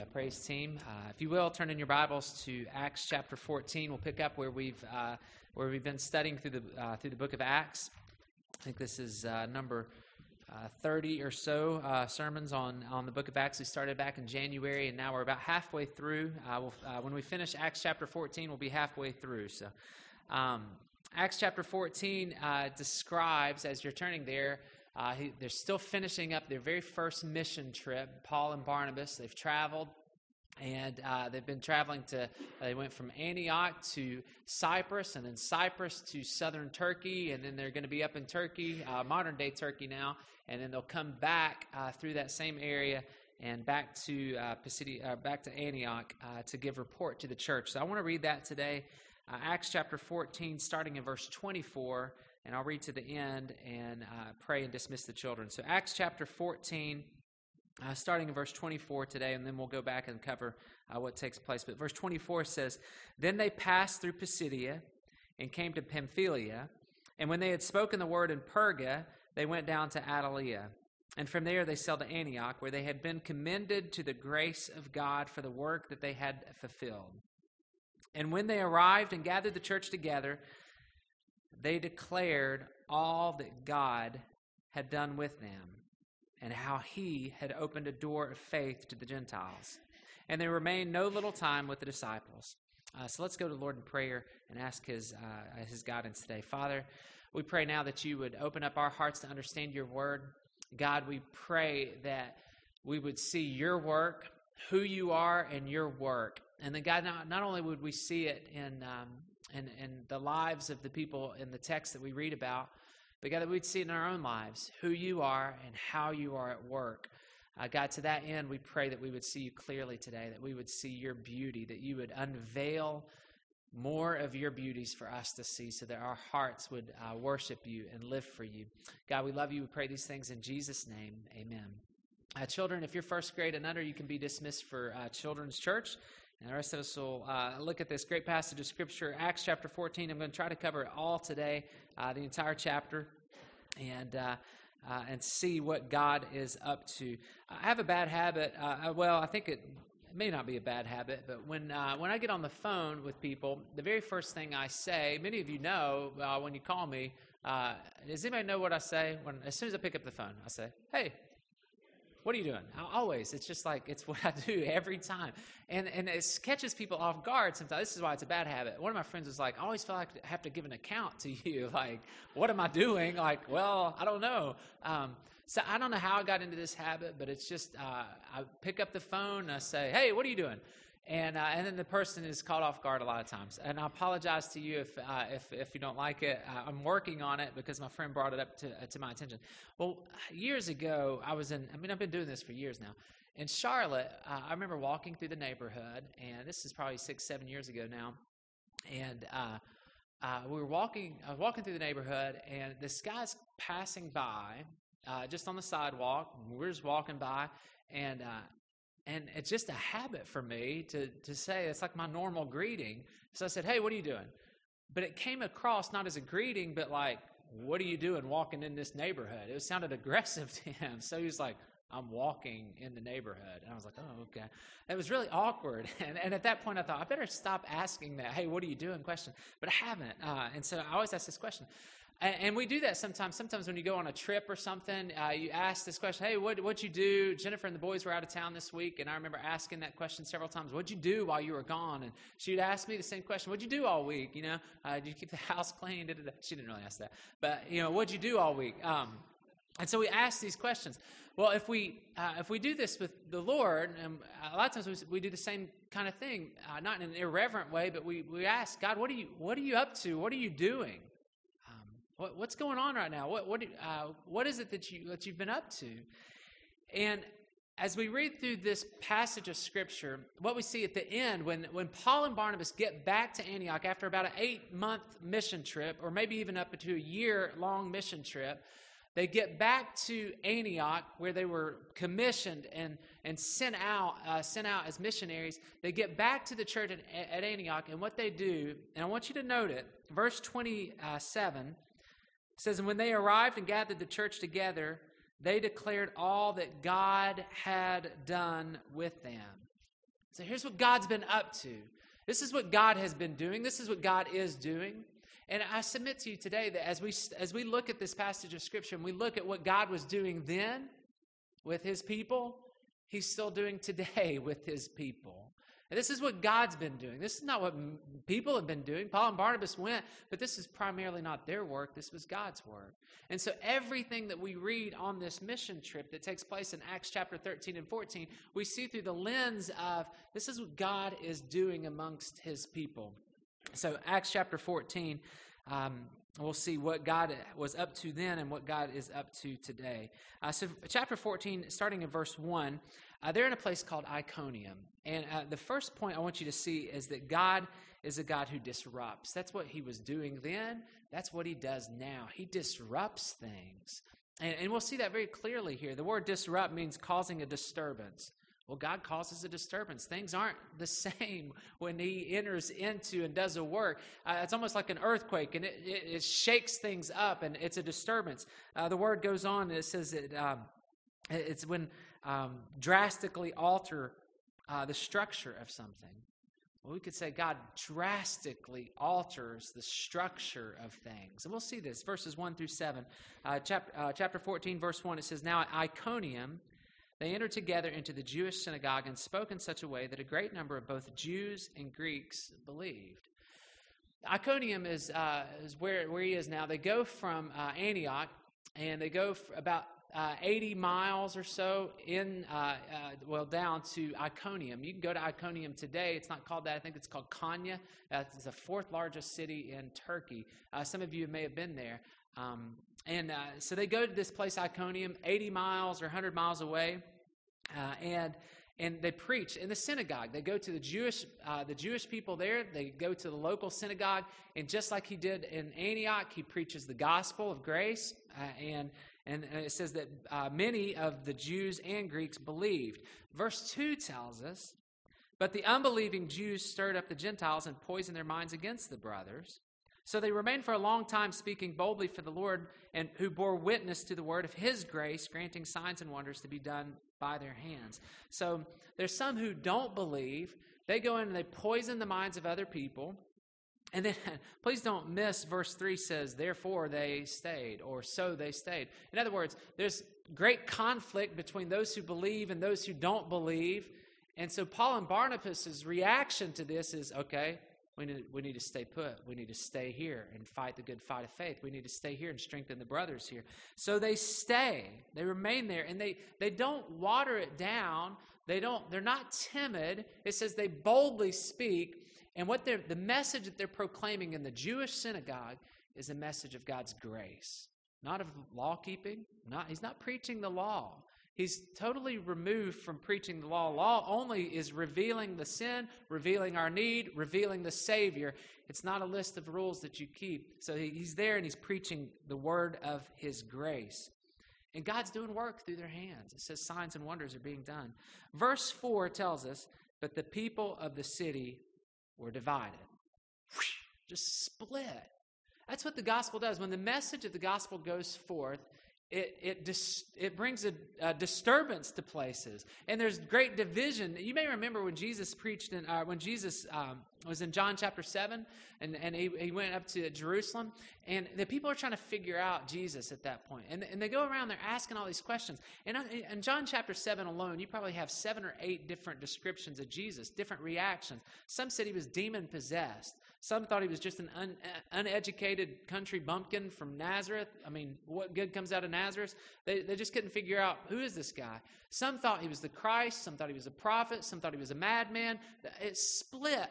praise team. If you will, turn in your Bibles to Acts chapter 14. We'll pick up where we've been studying through the book of Acts. I think this is number 30 or so sermons on the book of Acts. We started back in January, and now we're about halfway through. When we finish Acts chapter 14, we'll be halfway through. So, Acts chapter 14 describes, as you're turning there, they're still finishing up their very first mission trip, Paul and Barnabas. They've traveled, and they've been traveling they went from Antioch to Cyprus, and then Cyprus to southern Turkey, and then they're going to be up in Turkey, modern-day Turkey now, and then they'll come back through that same area and back to back to Antioch to give report to the church. So I want to read that today, Acts chapter 14, starting in verse 24, and I'll read to the end and pray and dismiss the children. So Acts chapter 14, starting in verse 24 today, and then we'll go back and cover what takes place. But verse 24 says, "Then they passed through Pisidia and came to Pamphylia, and when they had spoken the word in Perga, they went down to Attalia. And from there they sailed to Antioch, where they had been commended to the grace of God for the work that they had fulfilled. And when they arrived and gathered the church together, they declared all that God had done with them, and how he had opened a door of faith to the Gentiles. And they remained no little time with the disciples." So let's go to the Lord in prayer and ask his guidance today. Father, we pray now that you would open up our hearts to understand your word. God, we pray that we would see your work, who you are, and your work. And then, God, not only would we see it in the lives of the people in the text that we read about, but God, that we'd see it in our own lives, who you are and how you are at work. God, to that end, we pray that we would see you clearly today, that we would see your beauty, that you would unveil more of your beauties for us to see so that our hearts would worship you and live for you. God, we love you. We pray these things in Jesus' name. Amen. Children, if you're first grade and under, you can be dismissed for Children's Church. And the rest of us will look at this great passage of Scripture, Acts chapter 14. I'm going to try to cover it all today, the entire chapter, and see what God is up to. I have a bad habit. I think it may not be a bad habit, but when I get on the phone with people, the very first thing I say, many of you know when you call me, does anybody know what I say? As soon as I pick up the phone, I say, "Hey, what are you doing?" Always. It's just like, it's what I do every time. And it catches people off guard sometimes. This is why it's a bad habit. One of my friends was like, "I always feel like I have to give an account to you. Like, what am I doing?" Like, well, I don't know. So I don't know how I got into this habit, but it's just, I pick up the phone and I say, "Hey, what are you doing?" And then the person is caught off guard a lot of times. And I apologize to you if you don't like it. I'm working on it because my friend brought it up to my attention. Well, years ago, I've been doing this for years now. In Charlotte, I remember walking through the neighborhood, and this is probably 6-7 years ago now. And I was walking through the neighborhood, and this guy's passing by just on the sidewalk. We're just walking by, and it's just a habit for me to say, it's like my normal greeting. So I said, "Hey, what are you doing?" But it came across not as a greeting, but like, "What are you doing walking in this neighborhood?" It sounded aggressive to him. So he was like, "I'm walking in the neighborhood." And I was like, "Oh, okay." It was really awkward. And at that point I thought, I better stop asking that, "Hey, what are you doing?" question. But I haven't. And so I always ask this question. And we do that sometimes. Sometimes when you go on a trip or something, you ask this question, "Hey, what'd you do?" Jennifer and the boys were out of town this week, and I remember asking that question several times. "What'd you do while you were gone?" And she'd ask me the same question. "What'd you do all week? Did you keep the house clean?" She didn't really ask that. But, "What'd you do all week?" And so we ask these questions. Well, if we do this with the Lord, and a lot of times we do the same kind of thing, not in an irreverent way, but we ask God, what are you up to? What are you doing? What's going on right now? What is it that you've been up to? And as we read through this passage of Scripture, what we see at the end, when Paul and Barnabas get back to Antioch after about an 8-month mission trip, or maybe even up to a year-long mission trip, they get back to Antioch, where they were commissioned and sent out as missionaries. They get back to the church at Antioch, and what they do, and I want you to note it, verse 27 says, "And when they arrived and gathered the church together, they declared all that God had done with them." So here's what God's been up to. This is what God has been doing. This is what God is doing. And I submit to you today that as we look at this passage of Scripture and we look at what God was doing then with his people, he's still doing today with his people. And this is what God's been doing. This is not what people have been doing. Paul and Barnabas went, but this is primarily not their work. This was God's work. And so everything that we read on this mission trip that takes place in Acts chapter 13 and 14, we see through the lens of this is what God is doing amongst his people. So Acts chapter 14, we'll see what God was up to then and what God is up to today. So chapter 14, starting in verse 1, they're in a place called Iconium. And the first point I want you to see is that God is a God who disrupts. That's what he was doing then. That's what he does now. He disrupts things. And we'll see that very clearly here. The word disrupt means causing a disturbance. Well, God causes a disturbance. Things aren't the same when he enters into and does a work. It's almost like an earthquake, and it shakes things up, and it's a disturbance. The word goes on, and it says that it's when drastically alter the structure of something. Well, we could say God drastically alters the structure of things. And we'll see this, verses 1 through 7. Chapter 14, verse 1, it says, "Now at Iconium, they entered together into the Jewish synagogue and spoke in such a way that a great number of both Jews and Greeks believed." Iconium is where he is now. They go from Antioch, and they go about 80 miles or so down to Iconium. You can go to Iconium today. It's not called that. I think it's called Konya. It's the fourth largest city in Turkey. Some of you may have been there. So they go to this place, Iconium, 80 miles or 100 miles away, and they preach in the synagogue. They go to the Jewish people there. They go to the local synagogue, and just like he did in Antioch, he preaches the gospel of grace, and it says that many of the Jews and Greeks believed. Verse 2 tells us, "But the unbelieving Jews stirred up the Gentiles and poisoned their minds against the brothers. So they remained for a long time speaking boldly for the Lord, and who bore witness to the word of his grace, granting signs and wonders to be done by their hands." So there's some who don't believe. They go in and they poison the minds of other people. And then, please don't miss, verse 3 says, "Therefore they stayed," or "so they stayed." In other words, there's great conflict between those who believe and those who don't believe. And so Paul and Barnabas' reaction to this is, okay, we need to stay put. We need to stay here and fight the good fight of faith. We need to stay here and strengthen the brothers here. So they stay. They remain there, and they don't water it down. They're not timid. It says they boldly speak. And the message that they're proclaiming in the Jewish synagogue is a message of God's grace, not of law keeping. He's not preaching the law. He's totally removed from preaching the law. Law only is revealing the sin, revealing our need, revealing the Savior. It's not a list of rules that you keep. So he's there and he's preaching the word of his grace. And God's doing work through their hands. It says signs and wonders are being done. Verse 4 tells us, "But the people of the city were divided." Just split. That's what the gospel does. When the message of the gospel goes forth, it brings a disturbance to places, and there's great division. You may remember when Jesus preached, when Jesus was in John chapter 7, and he went up to Jerusalem, and the people are trying to figure out Jesus at that point, and they go around, they're asking all these questions. And in John chapter 7 alone, you probably have 7 or 8 different descriptions of Jesus, different reactions. Some said he was demon possessed. Some thought he was just an uneducated country bumpkin from Nazareth. I mean, what good comes out of Nazareth? They just couldn't figure out, who is this guy? Some thought he was the Christ. Some thought he was a prophet. Some thought he was a madman. It split.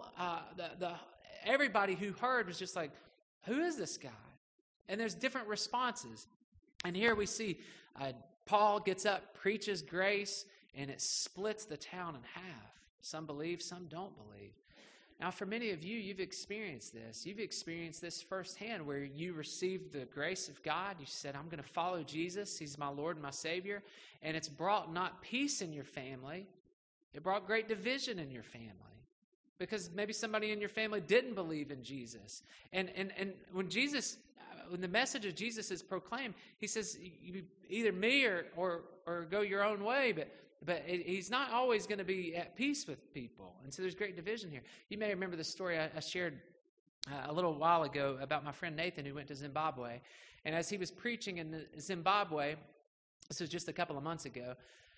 Everybody who heard was just like, who is this guy? And there's different responses. And here we see Paul gets up, preaches grace, and it splits the town in half. Some believe, some don't believe. Now, for many of you, you've experienced this. You've experienced this firsthand, where you received the grace of God. You said, I'm going to follow Jesus. He's my Lord and my Savior. And it's brought not peace in your family. It brought great division in your family. Because maybe somebody in your family didn't believe in Jesus. And when the message of Jesus is proclaimed, he says, either me or go your own way. But But he's not always going to be at peace with people. And so there's great division here. You may remember the story I shared a little while ago about my friend Nathan who went to Zimbabwe. And as he was preaching in Zimbabwe, this was just a couple of months ago,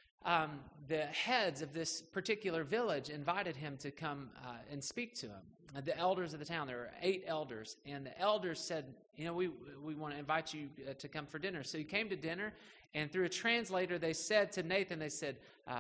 the heads of this particular village invited him to come and speak to him. The elders of the town, there were 8 elders, and the elders said, we want to invite you to come for dinner. So he came to dinner, and through a translator, they said to Nathan, they said,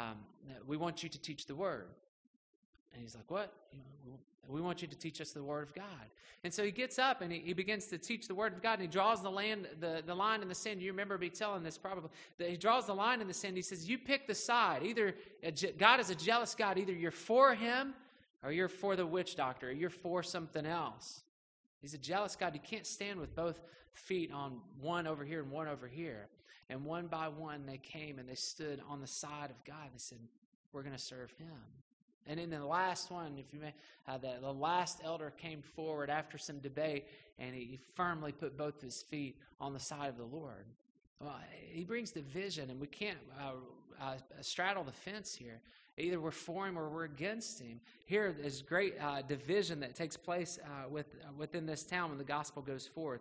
we want you to teach the word. And he's like, what? We want you to teach us the word of God. And so he gets up and he begins to teach the word of God, and he draws the line in the sand. You remember me telling this probably. That he draws the line in the sand. He says, you pick the side. Either God is a jealous God. Either you're for him or you're for the witch doctor, or you're for something else. He's a jealous God. You can't stand with both feet on one over here and one over here. And one by one they came and they stood on the side of God. They said, we're going to serve him. And in the last one, if you may, the last elder came forward after some debate, and he firmly put both his feet on the side of the Lord. Well, he brings division, and we can't straddle the fence here. Either we're for him or we're against him. Here, there's great division that takes place within this town when the gospel goes forth.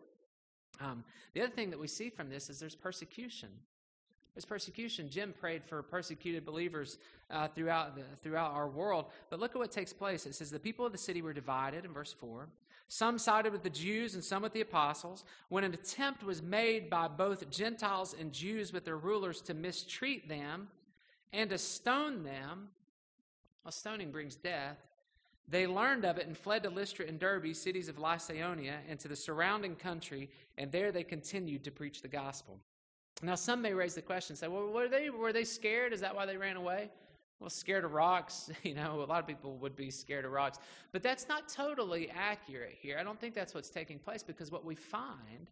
The other thing that we see from this is there's persecution. There's persecution. Jim prayed for persecuted believers throughout our world. But look at what takes place. It says the people of the city were divided in verse 4. Some sided with the Jews and some with the apostles. When an attempt was made by both Gentiles and Jews with their rulers to mistreat them and to stone them, well, stoning brings death, they learned of it and fled to Lystra and Derbe, cities of Lycaonia, and to the surrounding country, and there they continued to preach the gospel. Now, some may raise the question, say, well, were they scared? Is that why they ran away? Well, scared of rocks, a lot of people would be scared of rocks. But that's not totally accurate here. I don't think that's what's taking place, because what we find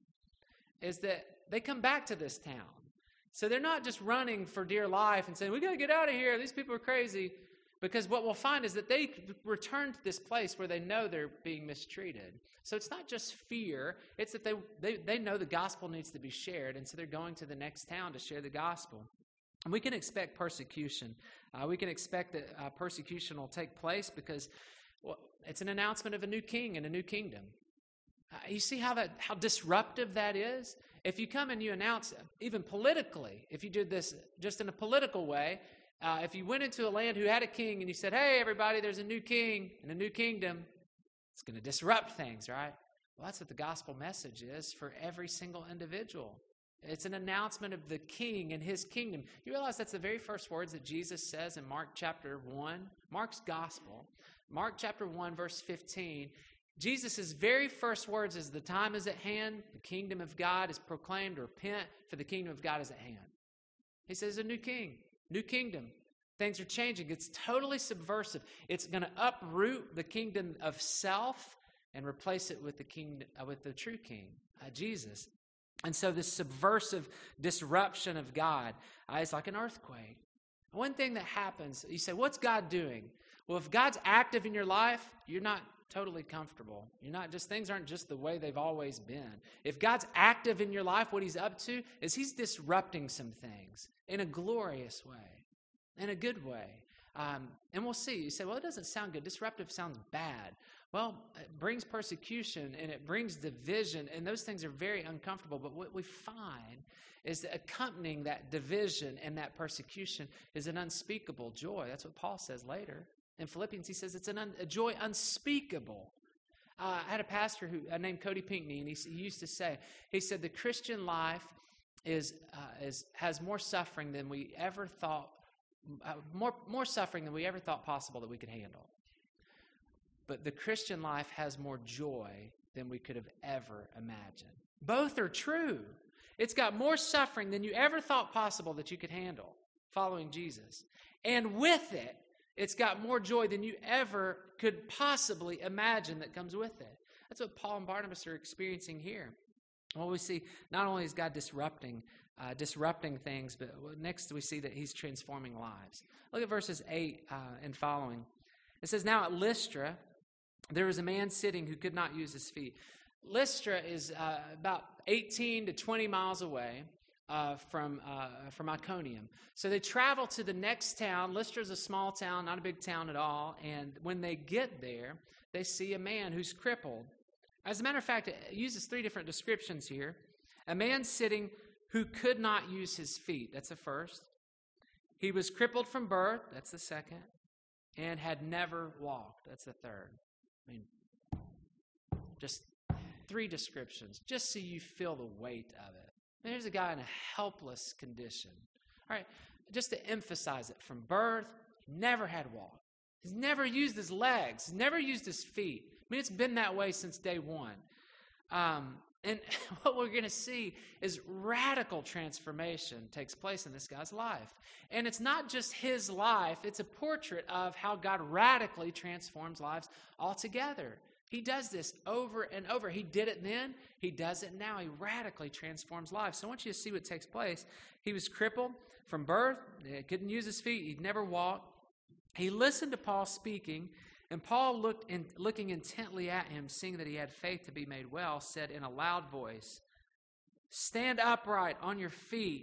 is that they come back to this town. So they're not just running for dear life and saying, we got to get out of here. These people are crazy. Because what we'll find is that they return to this place where they know they're being mistreated. So it's not just fear. It's that they know the gospel needs to be shared, and so they're going to the next town to share the gospel. And we can expect persecution. We can expect that persecution will take place because it's an announcement of a new king and a new kingdom. You see how disruptive that is? If you come and you announce, even politically, if you did this just in a political way, if you went into a land who had a king and you said, hey, everybody, there's a new king and a new kingdom, it's going to disrupt things, right? Well, that's what the gospel message is for every single individual. It's an announcement of the king and his kingdom. You realize that's the very first words that Jesus says in Mark chapter 1, Mark's gospel. Mark chapter 1, verse 15. Jesus' very first words is, the time is at hand, the kingdom of God is proclaimed, repent, for the kingdom of God is at hand. He says a new king. New kingdom. Things are changing. It's totally subversive. It's going to uproot the kingdom of self and replace it with the kingdom, with the true king, Jesus. And so this subversive disruption of God is like an earthquake. One thing that happens, you say, what's God doing? Well, if God's active in your life, you're not totally comfortable. Things aren't just the way they've always been. If God's active in your life, what he's up to is he's disrupting some things in a glorious way, in a good way. And we'll see. You say, well, it doesn't sound good. Disruptive sounds bad. Well, it brings persecution and it brings division, and those things are very uncomfortable. But what we find is that accompanying that division and that persecution is an unspeakable joy. That's what Paul says later. In Philippians, he says it's a joy unspeakable. I had a pastor named Cody Pinkney, and he used to say, he said, the Christian life has more suffering than we ever thought, more suffering than we ever thought possible that we could handle. But the Christian life has more joy than we could have ever imagined. Both are true. It's got more suffering than you ever thought possible that you could handle following Jesus. And with it, it's got more joy than you ever could possibly imagine that comes with it. That's what Paul and Barnabas are experiencing here. Well, we see not only is God disrupting things, but next we see that he's transforming lives. Look at verses 8 and following. It says, now at Lystra, there was a man sitting who could not use his feet. Lystra is about 18 to 20 miles away. from Iconium. So they travel to the next town. Lystra's a small town, not a big town at all. And when they get there, they see a man who's crippled. As a matter of fact, it uses 3 different descriptions here. A man sitting who could not use his feet. That's the first. He was crippled from birth. That's the second. And had never walked. That's the third. I mean, just 3 descriptions, just so you feel the weight of it. And here's a guy in a helpless condition. All right, just to emphasize it, from birth, he never had walked. He's never used his legs. He's never used his feet. I mean, it's been that way since day one. And what we're going to see is radical transformation takes place in this guy's life. And it's not just his life. It's a portrait of how God radically transforms lives altogether. He does this over and over. He did it then. He does it now. He radically transforms lives. So I want you to see what takes place. He was crippled from birth. He couldn't use his feet. He'd never walked. He listened to Paul speaking, and Paul, looking intently at him, seeing that he had faith to be made well, said in a loud voice, "Stand upright on your feet."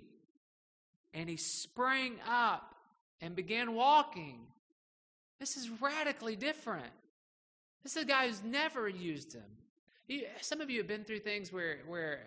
And he sprang up and began walking. This is radically different. This is a guy who's never used him. Some of you have been through things where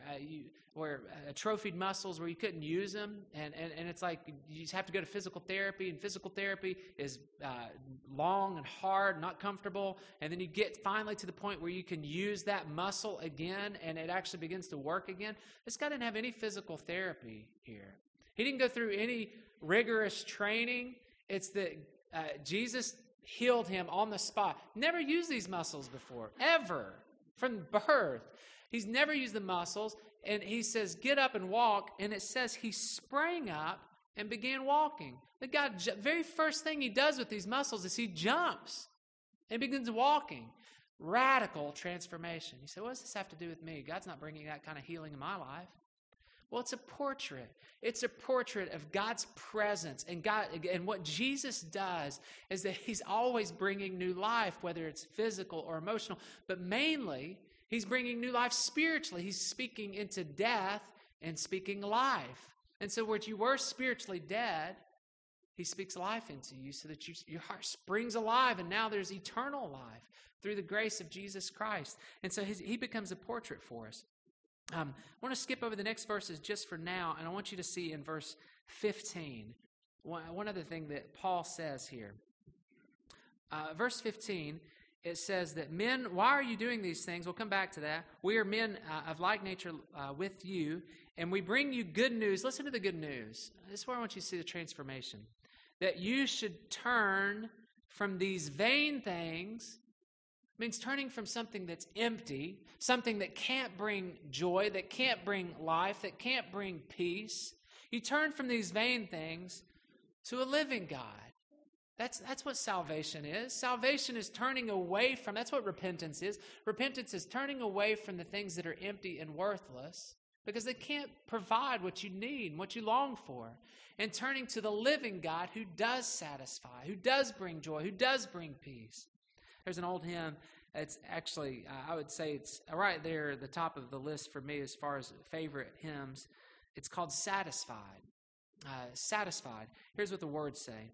atrophied muscles, where you couldn't use them, and it's like you just have to go to physical therapy, and physical therapy is long and hard, not comfortable, and then you get finally to the point where you can use that muscle again, and it actually begins to work again. This guy didn't have any physical therapy here. He didn't go through any rigorous training. It's that Jesus healed him on the spot. Never used these muscles before, ever. From birth. He's never used the muscles. And he says, "Get up and walk." And it says he sprang up and began walking. The guy, very first thing he does with these muscles is he jumps and begins walking. Radical transformation. You say, "What does this have to do with me? God's not bringing that kind of healing in my life." Well, it's a portrait. It's a portrait of God's presence. And what Jesus does is that he's always bringing new life, whether it's physical or emotional. But mainly, he's bringing new life spiritually. He's speaking into death and speaking life. And so where you were spiritually dead, he speaks life into you so that your heart springs alive. And now there's eternal life through the grace of Jesus Christ. And so he becomes a portrait for us. I want to skip over the next verses just for now, and I want you to see in verse 15, one other thing that Paul says here. Verse 15, it says that men, why are you doing these things? We'll come back to that. We are men of like nature with you, and we bring you good news. Listen to the good news. This is where I want you to see the transformation. That you should turn from these vain things. Means turning from something that's empty, something that can't bring joy, that can't bring life, that can't bring peace. You turn from these vain things to a living God. That's what salvation is. Salvation is turning away from, that's what repentance is. Repentance is turning away from the things that are empty and worthless because they can't provide what you need, what you long for, and turning to the living God who does satisfy, who does bring joy, who does bring peace. There's an old hymn. It's actually, I would say it's right there at the top of the list for me as far as favorite hymns. It's called Satisfied. Satisfied. Here's what the words say.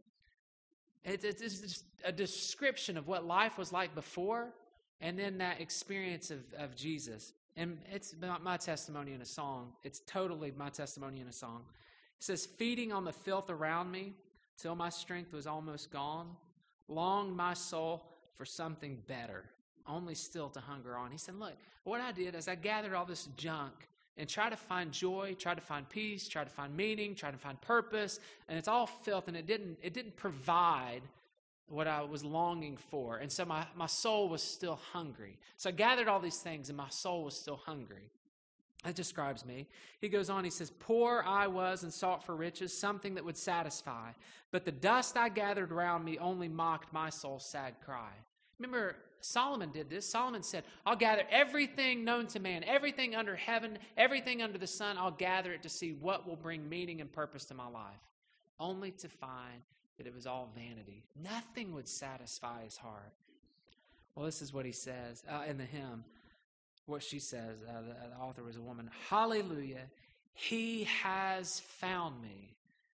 It's just a description of what life was like before and then that experience of Jesus. And it's my testimony in a song. It's totally my testimony in a song. It says, "Feeding on the filth around me till my strength was almost gone, longed my soul for something better, only still to hunger on." He said, look, what I did is I gathered all this junk and tried to find joy, tried to find peace, tried to find meaning, tried to find purpose, and it's all filth, and it didn't provide what I was longing for. And so my soul was still hungry. So I gathered all these things, and my soul was still hungry. That describes me. He goes on, he says, "Poor I was and sought for riches, something that would satisfy. But the dust I gathered around me only mocked my soul's sad cry." Remember, Solomon did this. Solomon said, "I'll gather everything known to man, everything under heaven, everything under the sun. I'll gather it to see what will bring meaning and purpose to my life." Only to find that it was all vanity. Nothing would satisfy his heart. Well, this is what he says in the hymn. What she says, the author was a woman. "Hallelujah, He has found me.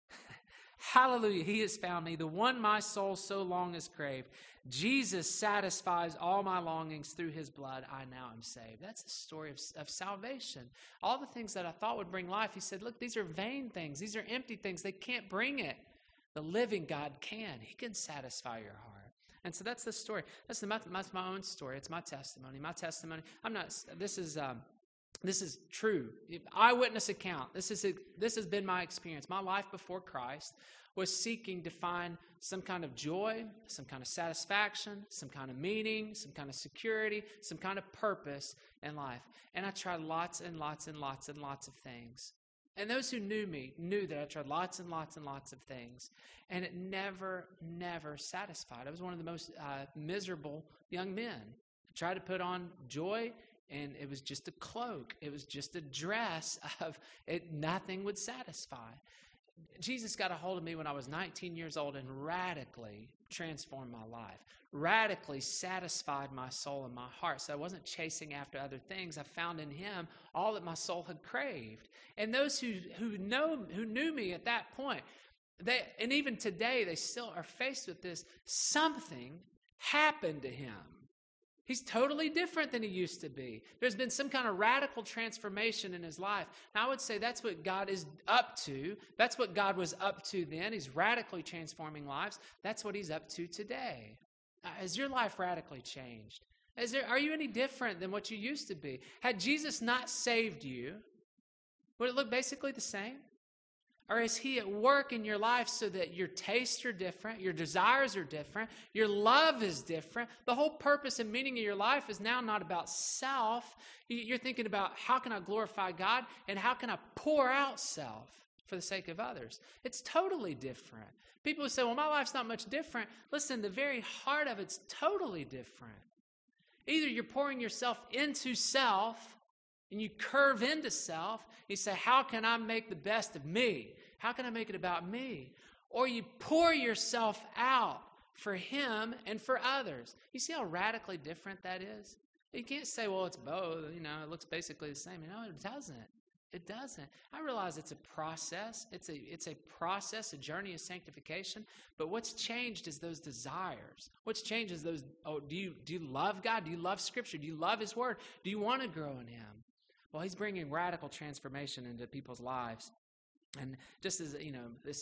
Hallelujah, he has found me, the one my soul so long has craved. Jesus satisfies all my longings through his blood. I now am saved. That's the story of salvation. All the things that I thought would bring life, he said, look, these are vain things. These are empty things. They can't bring it. The living God can. He can satisfy your heart. And so that's the story. That's my own story. It's my testimony. My testimony. This is true. Eyewitness account. This has been my experience. My life before Christ was seeking to find some kind of joy, some kind of satisfaction, some kind of meaning, some kind of security, some kind of purpose in life. And I tried lots and lots and lots and lots of things. And those who knew me knew that I tried lots and lots and lots of things. And it never satisfied. I was one of the most miserable young men. I tried to put on joy, and it was just a cloak. It was just a dress of it. Nothing would satisfy. Jesus got a hold of me when I was 19 years old and radically transformed my life, radically satisfied my soul and my heart. So I wasn't chasing after other things. I found in him all that my soul had craved. And those who knew me at that point, and even today, they still are faced with this. Something happened to him. He's totally different than he used to be. There's been some kind of radical transformation in his life. Now, I would say that's what God is up to. That's what God was up to then. He's radically transforming lives. That's what he's up to today. Has your life radically changed? Are you any different than what you used to be? Had Jesus not saved you, would it look basically the same? Or is he at work in your life so that your tastes are different, your desires are different, your love is different? The whole purpose and meaning of your life is now not about self. You're thinking about how can I glorify God and how can I pour out self for the sake of others. It's totally different. People who say, well, my life's not much different. Listen, the very heart of it's totally different. Either you're pouring yourself into self and you curve into self. You say, how can I make the best of me? How can I make it about me? Or you pour yourself out for him and for others. You see how radically different that is? You can't say, well, it's both. It looks basically the same. No, it doesn't. It doesn't. I realize it's a process. It's a process, a journey of sanctification. But what's changed is those desires. What's changed is those, do you love God? Do you love Scripture? Do you love his word? Do you want to grow in him? Well, he's bringing radical transformation into people's lives. And just as, this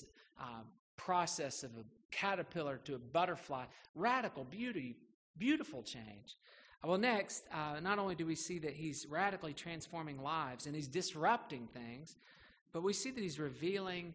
process of a caterpillar to a butterfly, radical beauty, beautiful change. Well, next, not only do we see that he's radically transforming lives and he's disrupting things, but we see that he's revealing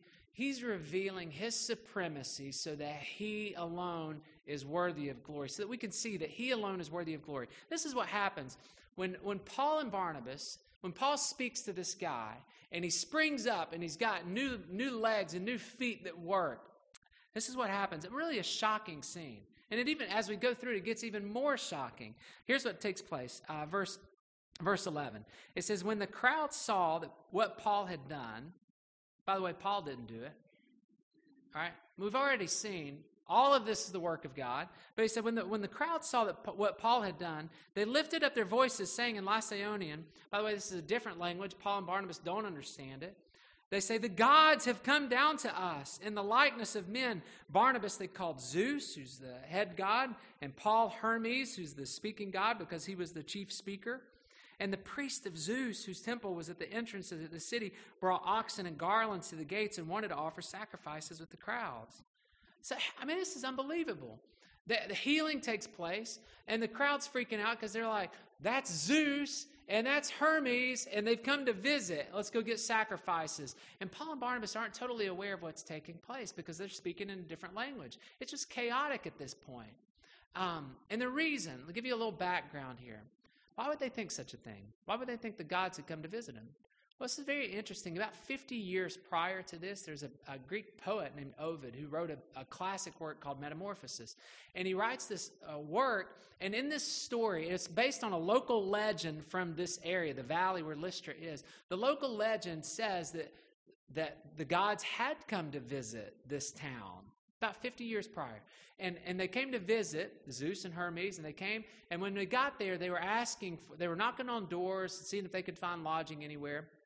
his supremacy so that he alone is worthy of glory, so that we can see that he alone is worthy of glory. This is what happens when Paul and Barnabas, when Paul speaks to this guy and he springs up and he's got new legs and new feet that work. This is what happens. It's really a shocking scene. And it even, as we go through it gets even more shocking. Here's what takes place. Verse 11. It says, when the crowd saw that what Paul had done, by the way, Paul didn't do it. All right. We've already seen all of this is the work of God. But he said, when the crowd saw that what Paul had done, they lifted up their voices, saying in Lycaonian. By the way, this is a different language. Paul and Barnabas don't understand it. They say, the gods have come down to us in the likeness of men. Barnabas they called Zeus, who's the head god, and Paul Hermes, who's the speaking god because he was the chief speaker. And the priest of Zeus, whose temple was at the entrance of the city, brought oxen and garlands to the gates and wanted to offer sacrifices with the crowds. So, this is unbelievable. The healing takes place, and the crowd's freaking out because they're like, that's Zeus, and that's Hermes, and they've come to visit. Let's go get sacrifices. And Paul and Barnabas aren't totally aware of what's taking place because they're speaking in a different language. It's just chaotic at this point. And the reason, I'll give you a little background here. Why would they think such a thing? Why would they think the gods had come to visit them? Well, this is very interesting. About 50 years prior to this, there's a Greek poet named Ovid who wrote a classic work called Metamorphosis. And he writes this work, and in this story, it's based on a local legend from this area, the valley where Lystra is. The local legend says that the gods had come to visit this town about 50 years prior. And they came to visit, Zeus and Hermes, and they came, and when they got there, they were knocking on doors, seeing if they could find lodging anywhere.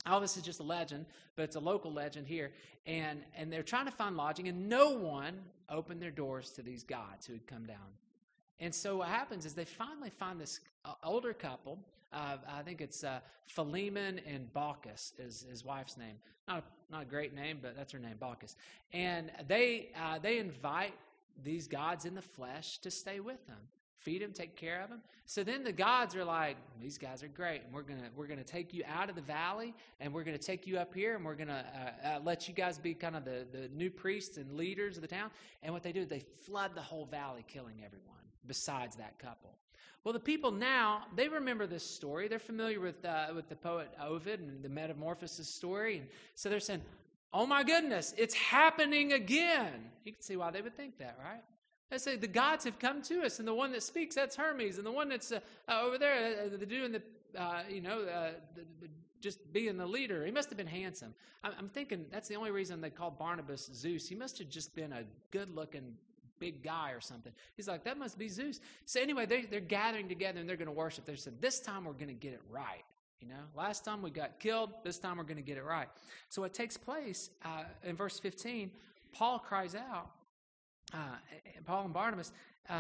All this is just a legend, but it's a local legend here. And they're trying to find lodging, and no one opened their doors to these gods who had come down. And so what happens is they finally find this older couple. I think it's Philemon and Baucis is his wife's name. Not a great name, but that's her name, Baucis. And they invite these gods in the flesh to stay with them, feed them, take care of them. So then the gods are like, these guys are great, and we're gonna take you out of the valley, and we're gonna take you up here, and we're gonna let you guys be kind of the new priests and leaders of the town. And what they do is they flood the whole valley, killing everyone besides that couple. Well, the people now, they remember this story. They're familiar with the poet Ovid and the Metamorphosis story. And so they're saying, oh my goodness, it's happening again. You can see why they would think that, right? They say, the gods have come to us, and the one that speaks, that's Hermes. And the one that's over there, doing just being the leader, he must have been handsome. I'm thinking that's the only reason they called Barnabas Zeus. He must have just been a good-looking big guy or something. He's like, that must be Zeus. So anyway, they're gathering together and they're going to worship. They said, this time we're going to get it right. Last time we got killed, this time we're going to get it right. So what takes place in verse 15, Paul cries out, Paul and Barnabas,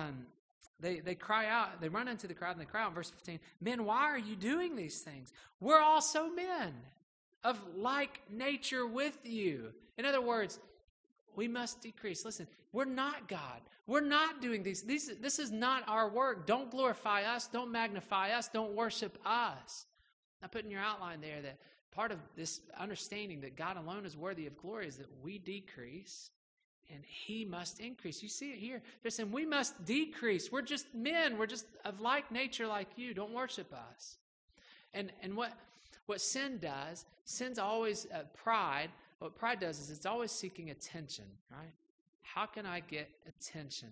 they cry out, they run into the crowd and they cry out in verse 15, men, why are you doing these things? We're also men of like nature with you. In other words, we must decrease. Listen, we're not God. We're not doing these. This is not our work. Don't glorify us. Don't magnify us. Don't worship us. I put in your outline there that part of this understanding that God alone is worthy of glory is that we decrease and he must increase. You see it here. They're saying we must decrease. We're just men. We're just of like nature like you. Don't worship us. And what sin does, sin's always pride. What pride does is it's always seeking attention, right? How can I get attention?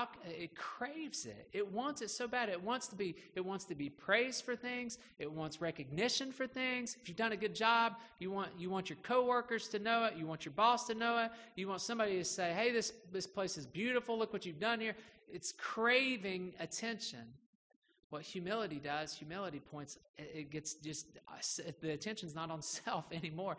It craves it. It wants it so bad. It wants to be praised for things. It wants recognition for things. If you've done a good job, you want your coworkers to know it. You want your boss to know it. You want somebody to say, "Hey, this place is beautiful. Look what you've done here." It's craving attention. What humility does, humility points, it gets just, the attention's not on self anymore.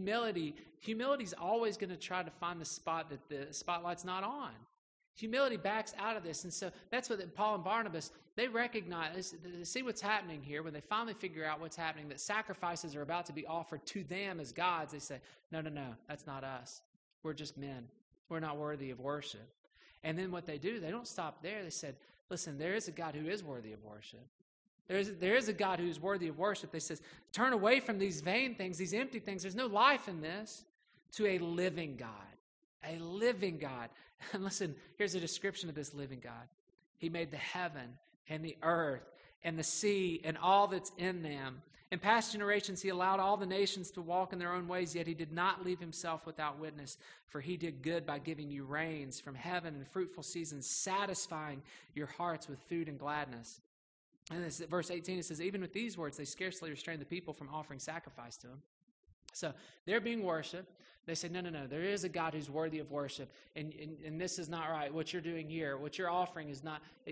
Humility's always going to try to find the spot that the spotlight's not on. Humility backs out of this. And so that's what Paul and Barnabas, they recognize, they see what's happening here. When they finally figure out what's happening, that sacrifices are about to be offered to them as gods, they say, no, that's not us. We're just men. We're not worthy of worship. And then what they do, they don't stop there. They said, listen, there is a God who is worthy of worship. There is a God who is worthy of worship. They says, turn away from these vain things, these empty things. There's no life in this, to a living God. A living God. And listen, here's a description of this living God. He made the heaven and the earth and the sea and all that's in them. In past generations, he allowed all the nations to walk in their own ways, yet he did not leave himself without witness, for he did good by giving you rains from heaven and fruitful seasons, satisfying your hearts with food and gladness. And this, verse 18, it says, even with these words, they scarcely restrained the people from offering sacrifice to him. So they're being worshipped. They say, no, there is a God who's worthy of worship, and this is not right. What you're doing here, what you're offering is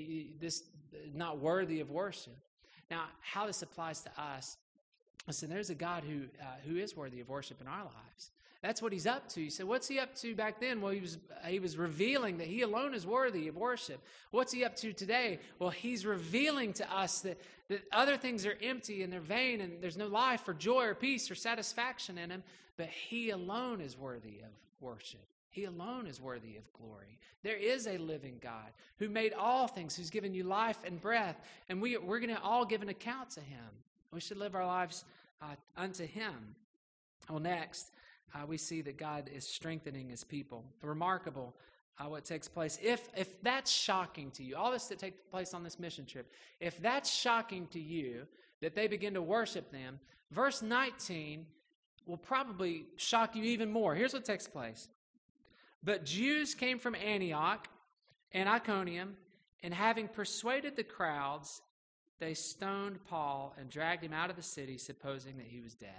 not worthy of worship. Now, how this applies to us, listen, there's a God who is worthy of worship in our lives. That's what he's up to. You say, what's he up to back then? Well, he was revealing that he alone is worthy of worship. What's he up to today? Well, he's revealing to us that other things are empty and they're vain and there's no life or joy or peace or satisfaction in him, but he alone is worthy of worship. He alone is worthy of glory. There is a living God who made all things, who's given you life and breath, and we're going to all give an account to him. We should live our lives unto him. Well, next, we see that God is strengthening his people. Remarkable what takes place. If that's shocking to you, all this that takes place on this mission trip, if that's shocking to you, that they begin to worship them, verse 19 will probably shock you even more. Here's what takes place. But Jews came from Antioch and Iconium, and having persuaded the crowds, they stoned Paul and dragged him out of the city, supposing that he was dead.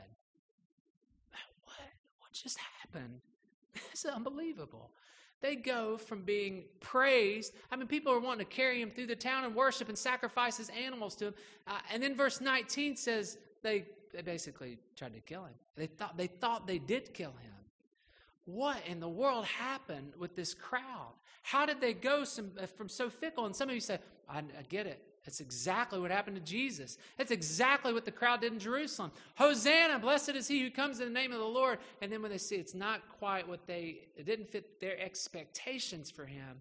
What just happened? It's unbelievable. They go from being praised. I mean, people are wanting to carry him through the town and worship and sacrifice his animals to him. And then verse 19 says they basically tried to kill him. They thought they did kill him. What in the world happened with this crowd? How did they go from so fickle? And some of you say, I get it. That's exactly what happened to Jesus. That's exactly what the crowd did in Jerusalem. Hosanna, blessed is he who comes in the name of the Lord. And then when they see it's not quite it didn't fit their expectations for him.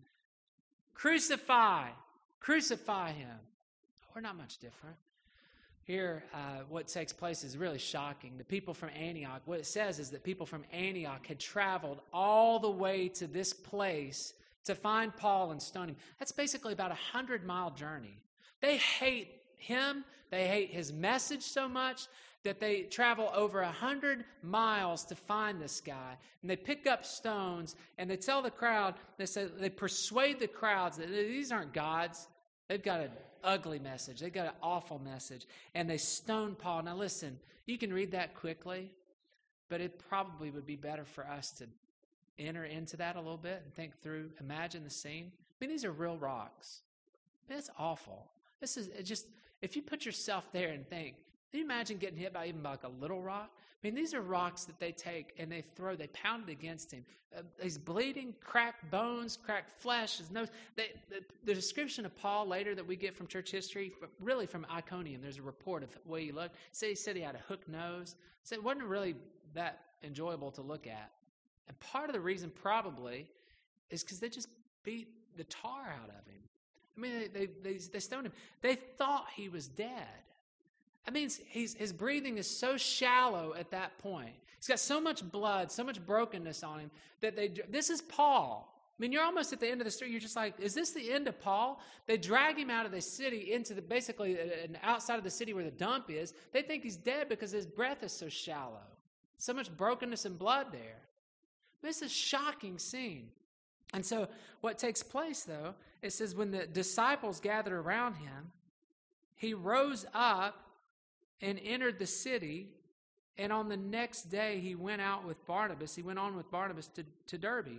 Crucify him. We're not much different. Here, what takes place is really shocking. The people from Antioch, what it says is that people from Antioch had traveled all the way to this place to find Paul and stone him. That's basically about 100-mile journey. They hate him. They hate his message so much that they travel over 100 miles to find this guy. And they pick up stones and they tell the crowd, they persuade the crowds that these aren't gods. They've got an ugly message. They've got an awful message. And they stone Paul. Now listen, you can read that quickly, but it probably would be better for us to enter into that a little bit and think through, imagine the scene. I mean, these are real rocks. I mean, it's awful. This is just, if you put yourself there and think, can you imagine getting hit by even like a little rock? I mean, these are rocks that they take and they pound it against him. He's bleeding, cracked bones, cracked flesh, his nose. The description of Paul later that we get from church history, really from Iconium, there's a report of the way he looked. He said he had a hook nose. So it wasn't really that enjoyable to look at. And part of the reason probably is because they just beat the tar out of him. I mean, they stoned him. They thought he was dead. I mean, his breathing is so shallow at that point. He's got so much blood, so much brokenness on him that this is Paul. I mean, you're almost at the end of the story. You're just like, is this the end of Paul? They drag him out of the city into basically outside of the city where the dump is. They think he's dead because his breath is so shallow. So much brokenness and blood there. This is a shocking scene. And so what takes place, though, it says when the disciples gathered around him, he rose up and entered the city, and on the next day he went out with Barnabas. He went on with Barnabas to Derbe.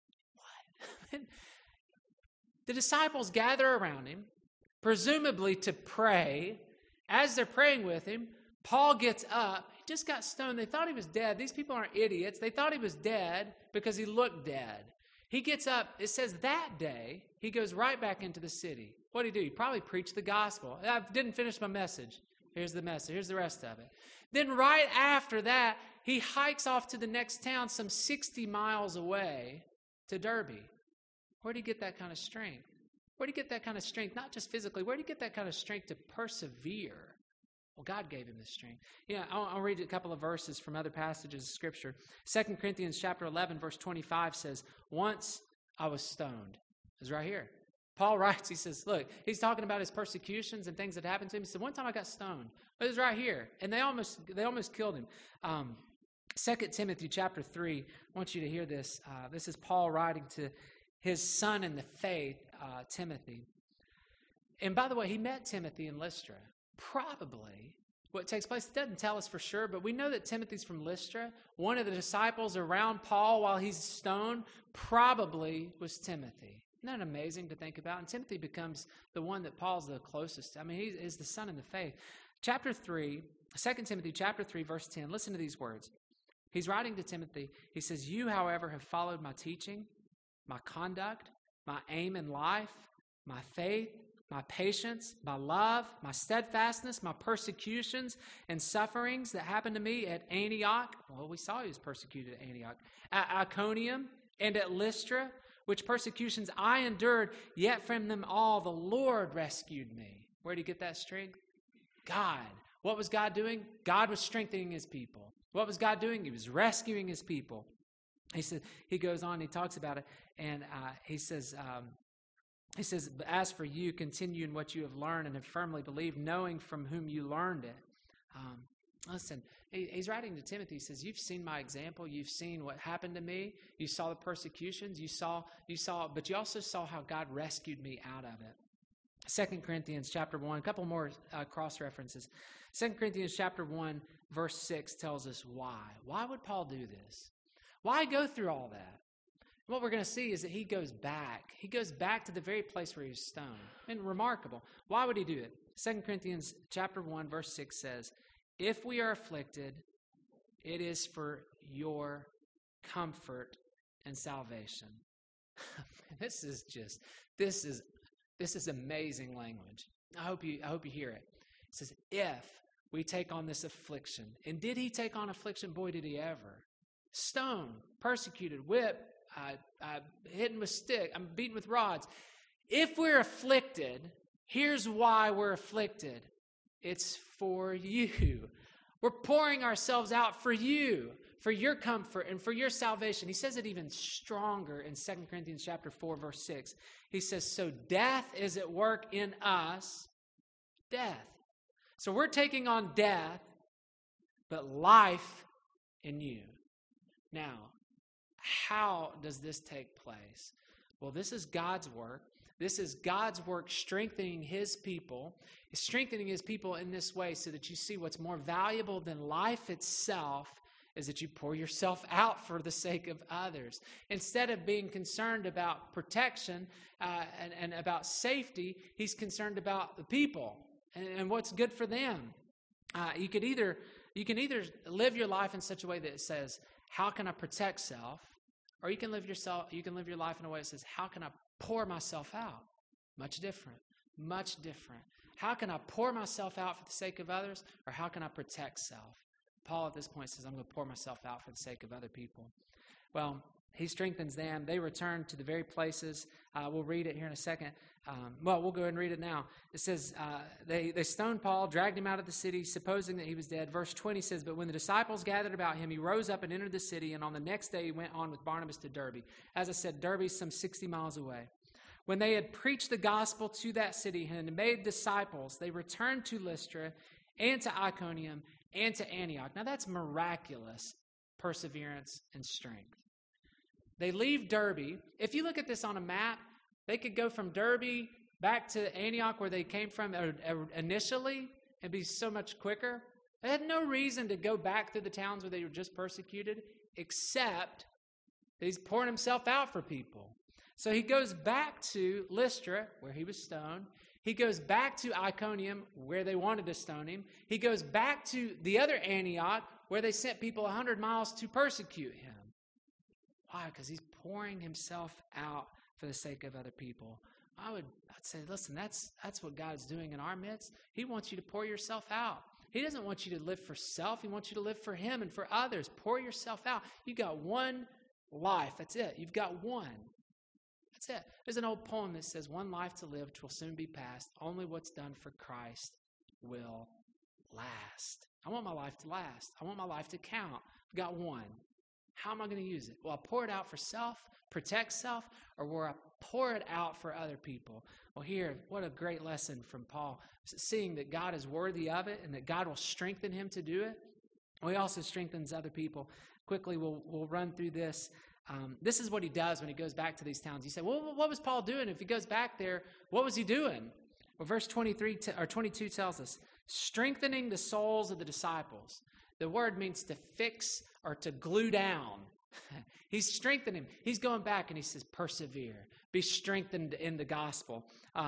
What? The disciples gather around him, presumably to pray. As they're praying with him, Paul gets up. He just got stoned. They thought he was dead. These people aren't idiots. They thought he was dead because he looked dead. He gets up. It says that day, he goes right back into the city. What did he do? He probably preached the gospel. I didn't finish my message. Here's the message. Here's the rest of it. Then right after that, he hikes off to the next town some 60 miles away to Derbe. Where did he get that kind of strength? Where did he get that kind of strength? Not just physically. Where did he get that kind of strength to persevere? Well, God gave him the strength. Yeah, I'll read a couple of verses from other passages of Scripture. 2 Corinthians chapter 11, verse 25 says, once I was stoned. It's right here. Paul writes, he says, look, he's talking about his persecutions and things that happened to him. He said, one time I got stoned. It was right here. And they almost killed him. 2 Timothy chapter 3, I want you to hear this. This is Paul writing to his son in the faith, Timothy. And by the way, he met Timothy in Lystra. Probably what takes place, it doesn't tell us for sure, but we know that Timothy's from Lystra. One of the disciples around Paul while he's stoned probably was Timothy. Isn't that amazing to think about? And Timothy becomes the one that Paul's the closest. I mean, he is the son in the faith. Chapter 3, 2 Timothy chapter 3, verse 10. Listen to these words. He's writing to Timothy. He says, you, however, have followed my teaching, my conduct, my aim in life, my faith, my patience, my love, my steadfastness, my persecutions and sufferings that happened to me at Antioch. Well, we saw he was persecuted at Antioch. At Iconium and at Lystra, which persecutions I endured, yet from them all the Lord rescued me. Where did he get that strength? God. What was God doing? God was strengthening his people. What was God doing? He was rescuing his people. He goes on, he talks about it, and he says, but as for you, continue in what you have learned and have firmly believed, knowing from whom you learned it. Listen, he's writing to Timothy. He says, you've seen my example. You've seen what happened to me. You saw the persecutions. You saw, but you also saw how God rescued me out of it. 2 Corinthians chapter 1, a couple more cross references. 2 Corinthians chapter 1, verse 6 tells us why. Why would Paul do this? Why go through all that? What we're going to see is that he goes back. He goes back to the very place where he was stoned. And remarkable. Why would he do it? 2 Corinthians chapter 1, verse 6 says, if we are afflicted, it is for your comfort and salvation. This is amazing language. I hope you hear it. It says, if we take on this affliction. And did he take on affliction? Boy, did he ever. Stoned, persecuted, whipped, hit with stick, I'm beaten with rods. If we're afflicted, here's why we're afflicted. It's for you. We're pouring ourselves out for you, for your comfort and for your salvation. He says it even stronger in 2 Corinthians chapter 4, verse 6. He says, so death is at work in us. Death. So we're taking on death, but life in you. Now, how does this take place? Well, this is God's work. This is God's work strengthening his people. He's strengthening his people in this way so that you see what's more valuable than life itself is that you pour yourself out for the sake of others. Instead of being concerned about protection and about safety, he's concerned about the people and what's good for them. You can either live your life in such a way that it says, how can I protect self? Or you can live your life in a way that says, how can I pour myself out? Much different. Much different. How can I pour myself out for the sake of others? Or how can I protect self? Paul at this point says, I'm going to pour myself out for the sake of other people. Well, he strengthens them. They return to the very places. We'll read it here in a second. We'll go ahead and read it now. It says, they stoned Paul, dragged him out of the city, supposing that he was dead. Verse 20 says, but when the disciples gathered about him, he rose up and entered the city, and on the next day he went on with Barnabas to Derbe. As I said, Derbe is some 60 miles away. When they had preached the gospel to that city and made disciples, they returned to Lystra and to Iconium and to Antioch. Now that's miraculous perseverance and strength. They leave Derbe. If you look at this on a map, they could go from Derbe back to Antioch where they came from initially and be so much quicker. They had no reason to go back through the towns where they were just persecuted, except that he's pouring himself out for people. So he goes back to Lystra, where he was stoned. He goes back to Iconium, where they wanted to stone him. He goes back to the other Antioch, where they sent people 100 miles to persecute him. Why? Because he's pouring himself out for the sake of other people. I'd say, listen, that's what God's doing in our midst. He wants you to pour yourself out. He doesn't want you to live for self. He wants you to live for him and for others. Pour yourself out. You got one life. That's it. You've got one. That's it. There's an old poem that says, one life to live, which will soon be past. Only what's done for Christ will last. I want my life to last. I want my life to count. I've got one. How am I going to use it? Will I pour it out for self, protect self, or will I pour it out for other people? Well, here, what a great lesson from Paul. Seeing that God is worthy of it and that God will strengthen him to do it. Well, he also strengthens other people. Quickly, we'll run through this. This is what he does when he goes back to these towns. You say, well, what was Paul doing? If he goes back there, what was he doing? Well, verse 22 tells us, strengthening the souls of the disciples. The word means to fix or to glue down. He's strengthening. He's going back and he says, persevere. Be strengthened in the gospel.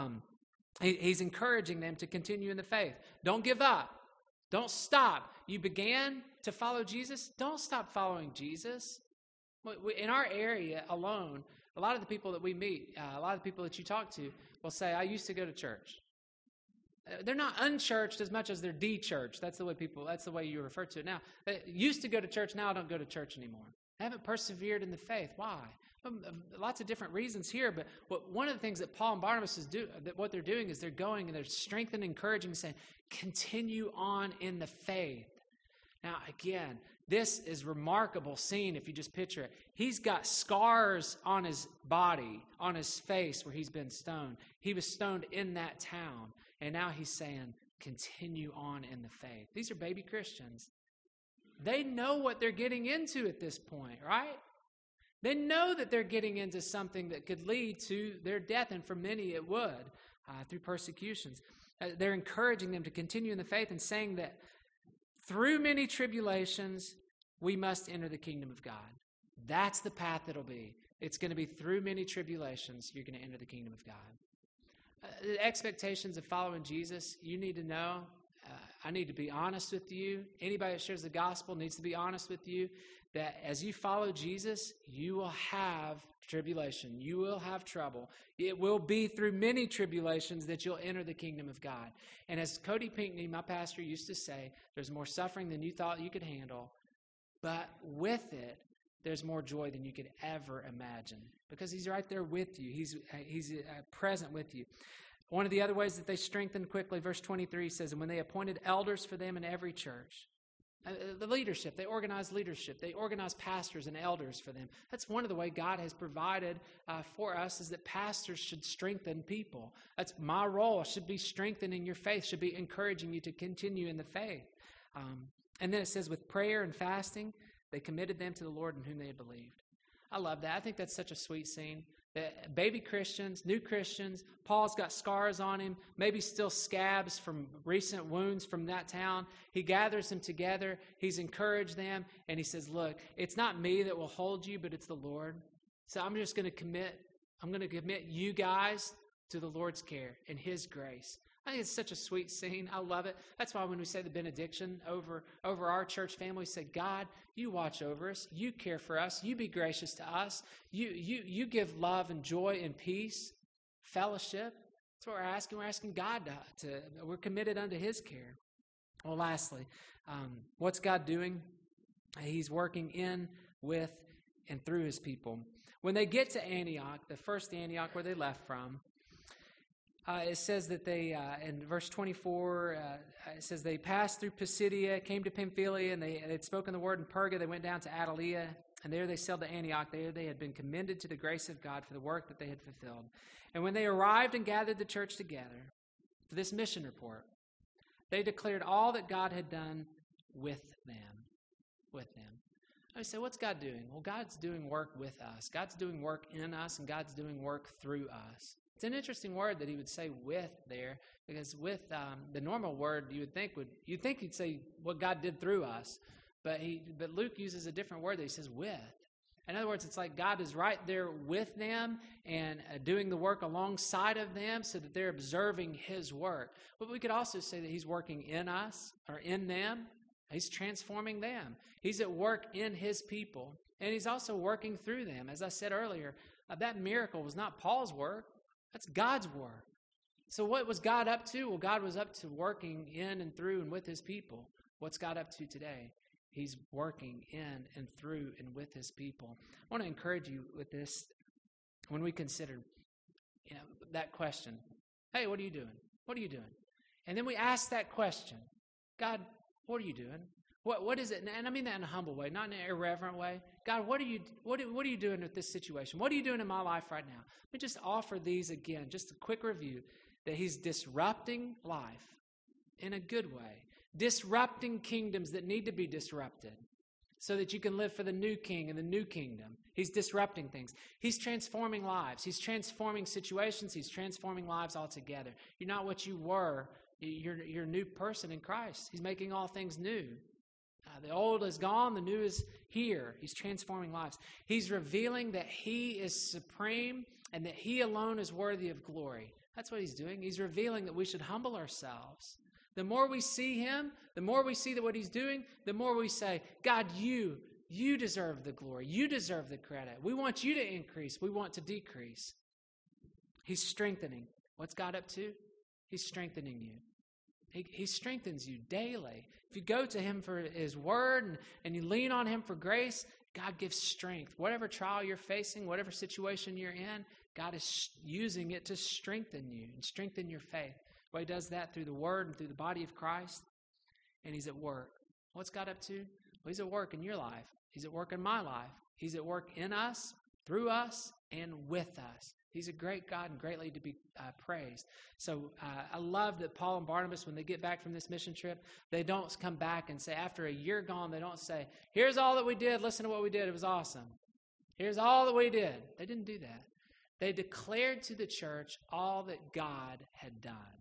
He's encouraging them to continue in the faith. Don't give up. Don't stop. You began to follow Jesus. Don't stop following Jesus. In our area alone, a lot of the people that we meet, a lot of the people that you talk to will say, I used to go to church. They're not unchurched as much as they're de-churched. That's the way you refer to it now. They used to go to church, now I don't go to church anymore. They haven't persevered in the faith. Why? Lots of different reasons here, but one of the things that Paul and Barnabas what they're doing is they're going and they're strengthening, encouraging, saying, continue on in the faith. Now, again, this is remarkable scene if you just picture it. He's got scars on his body, on his face where he's been stoned. He was stoned in that town. And now he's saying, continue on in the faith. These are baby Christians. They know what they're getting into at this point, right? They know that they're getting into something that could lead to their death, and for many it would, through persecutions. They're encouraging them to continue in the faith and saying that through many tribulations, we must enter the kingdom of God. That's the path it'll be. It's going to be through many tribulations you're going to enter the kingdom of God. The expectations of following Jesus, you need to know, I need to be honest with you. Anybody that shares the gospel needs to be honest with you that as you follow Jesus, you will have tribulation. You will have trouble. It will be through many tribulations that you'll enter the kingdom of God. And as Cody Pinckney, my pastor, used to say, there's more suffering than you thought you could handle, but with it, there's more joy than you could ever imagine because he's right there with you. He's present with you. One of the other ways that they strengthened quickly, verse 23 says, and when they appointed elders for them in every church, the leadership, they organized leadership. They organized pastors and elders for them. That's one of the ways God has provided for us is that pastors should strengthen people. That's my role, should be strengthening your faith, should be encouraging you to continue in the faith. And then it says with prayer and fasting, they committed them to the Lord in whom they had believed. I love that. I think that's such a sweet scene. That baby Christians, new Christians, Paul's got scars on him, maybe still scabs from recent wounds from that town. He gathers them together. He's encouraged them. And he says, look, it's not me that will hold you, but it's the Lord. So I'm just going to commit you guys to the Lord's care and his grace. I think it's such a sweet scene. I love it. That's why when we say the benediction over our church family, we say, God, you watch over us. You care for us. You be gracious to us. You give love and joy and peace, fellowship. That's what we're asking. We're asking God we're committed unto his care. Well, lastly, what's God doing? He's working in, with, and through his people. When they get to Antioch, the first Antioch where they left from, it says that they, in verse 24, it says they passed through Pisidia, came to Pamphylia, and they had spoken the word in Perga. They went down to Attalia, and there they sailed to Antioch. There they had been commended to the grace of God for the work that they had fulfilled. And when they arrived and gathered the church together for this mission report, they declared all that God had done with them. I say, what's God doing? Well, God's doing work with us. God's doing work in us, and God's doing work through us. It's an interesting word that he would say with there, because with the normal word you'd think he'd say what God did through us, but Luke uses a different word that he says with. In other words, it's like God is right there with them and doing the work alongside of them so that they're observing his work. But we could also say that he's working in us or in them. He's transforming them. He's at work in his people, and he's also working through them. As I said earlier, that miracle was not Paul's work. That's God's work. So what was God up to? Well, God was up to working in and through and with his people. What's God up to today? He's working in and through and with his people. I want to encourage you with this when we consider that question. Hey, what are you doing? What are you doing? And then we ask that question. God, what are you doing? What is it? And I mean that in a humble way, not in an irreverent way. God, what are you doing with this situation? What are you doing in my life right now? Let me just offer these again, just a quick review, that he's disrupting life in a good way, disrupting kingdoms that need to be disrupted so that you can live for the new king and the new kingdom. He's disrupting things. He's transforming lives. He's transforming situations. He's transforming lives altogether. You're not what you were. You're a new person in Christ. He's making all things new. The old is gone, the new is here. He's transforming lives. He's revealing that he is supreme and that he alone is worthy of glory. That's what he's doing. He's revealing that we should humble ourselves. The more we see him, the more we see that what he's doing, the more we say, God, you deserve the glory. You deserve the credit. We want you to increase. We want to decrease. He's strengthening. What's God up to? He's strengthening you. He strengthens you daily. If you go to him for his word and you lean on him for grace, God gives strength. Whatever trial you're facing, whatever situation you're in, God is using it to strengthen you and strengthen your faith. Well, he does that through the word and through the body of Christ, and he's at work. What's God up to? Well, he's at work in your life. He's at work in my life. He's at work in us, through us, and with us. He's a great God and greatly to be praised. So I love that Paul and Barnabas, when they get back from this mission trip, they don't come back and say, after a year gone, they don't say, here's all that we did. Listen to what we did. It was awesome. Here's all that we did. They didn't do that. They declared to the church all that God had done.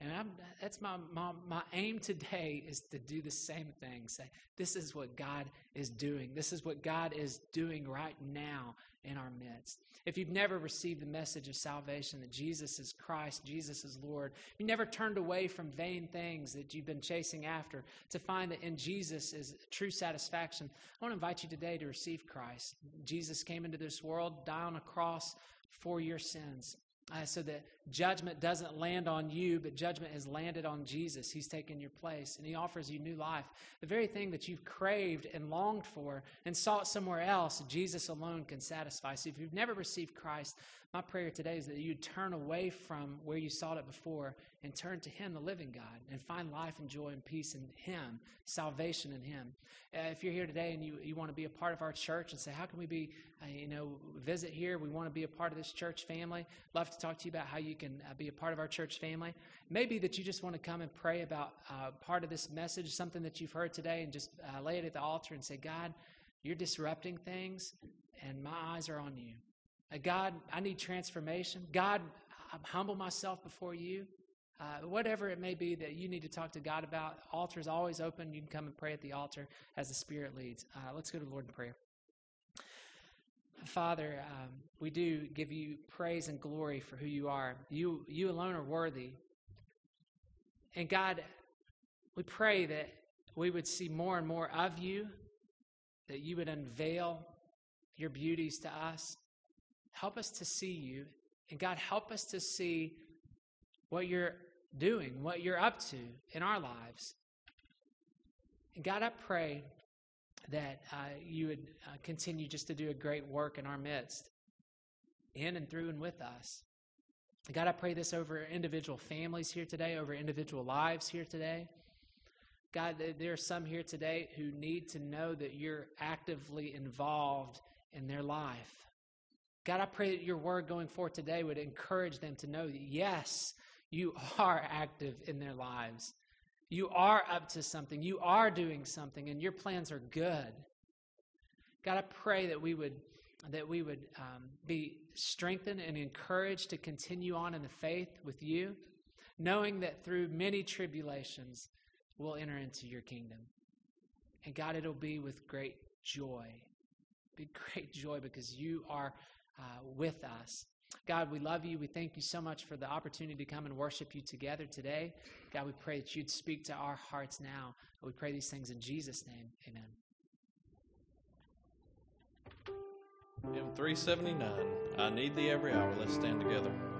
And that's my aim today is to do the same thing. Say, this is what God is doing. This is what God is doing right now in our midst. If you've never received the message of salvation, that Jesus is Christ, Jesus is Lord, you never turned away from vain things that you've been chasing after to find that in Jesus is true satisfaction, I want to invite you today to receive Christ. Jesus came into this world, died on a cross for your sins. So that judgment doesn't land on you, but judgment has landed on Jesus. He's taken your place, and he offers you new life. The very thing that you've craved and longed for and sought somewhere else, Jesus alone can satisfy. So if you've never received Christ, my prayer today is that you turn away from where you sought it before and turn to him, the living God, and find life and joy and peace in him, salvation in him. If you're here today and you want to be a part of our church and say, how can we be, visit here? We want to be a part of this church family. Love to talk to you about how you can be a part of our church family. Maybe that you just want to come and pray about part of this message, something that you've heard today, and just lay it at the altar and say, God, you're disrupting things, and my eyes are on you. God, I need transformation. God, I humble myself before you. Whatever it may be that you need to talk to God about, altar is always open. You can come and pray at the altar as the Spirit leads. Let's go to the Lord in prayer. Father, we do give you praise and glory for who you are. You alone are worthy. And God, we pray that we would see more and more of you, that you would unveil your beauties to us. Help us to see you. And God, help us to see what you're doing, what you're up to in our lives. And God, I pray that you would continue just to do a great work in our midst, in and through and with us. God, I pray this over individual families here today, over individual lives here today. God, there are some here today who need to know that you're actively involved in their life. God, I pray that your word going forth today would encourage them to know that, yes, you are active in their lives. You are up to something. You are doing something, and your plans are good. God, I pray that we would be strengthened and encouraged to continue on in the faith with you, knowing that through many tribulations, we'll enter into your kingdom. And God, it'll be with great joy. Be great joy because you are with us. God, we love you. We thank you so much for the opportunity to come and worship you together today. God, we pray that you'd speak to our hearts now. We pray these things in Jesus' name. Amen. Hymn 379, I Need Thee Every Hour. Let's stand together.